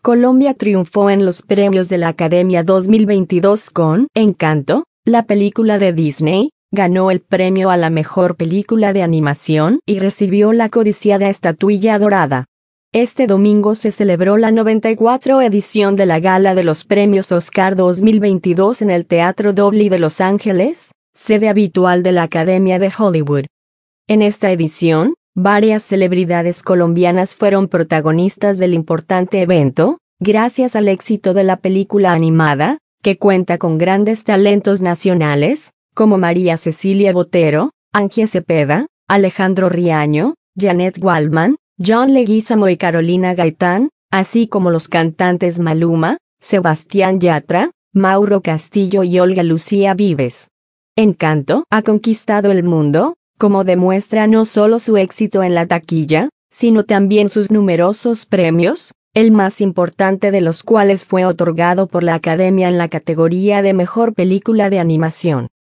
Colombia triunfó en los premios de la Academia 2022 con Encanto, la película de Disney, ganó el premio a la mejor película de animación y recibió la codiciada estatuilla dorada. Este domingo se celebró la 94ª edición de la Gala de los Premios Oscar 2022 en el Teatro Dolby de Los Ángeles, sede habitual de la Academia de Hollywood. En esta edición, varias celebridades colombianas fueron protagonistas del importante evento, gracias al éxito de la película animada, que cuenta con grandes talentos nacionales, como María Cecilia Botero, Angie Cepeda, Alejandro Riaño, Janet Waldman, John Leguizamo y Carolina Gaitán, así como los cantantes Maluma, Sebastián Yatra, Mauro Castillo y Olga Lucía Vives. Encanto ha conquistado el mundo, como demuestra no solo su éxito en la taquilla, sino también sus numerosos premios, el más importante de los cuales fue otorgado por la Academia en la categoría de Mejor Película de Animación.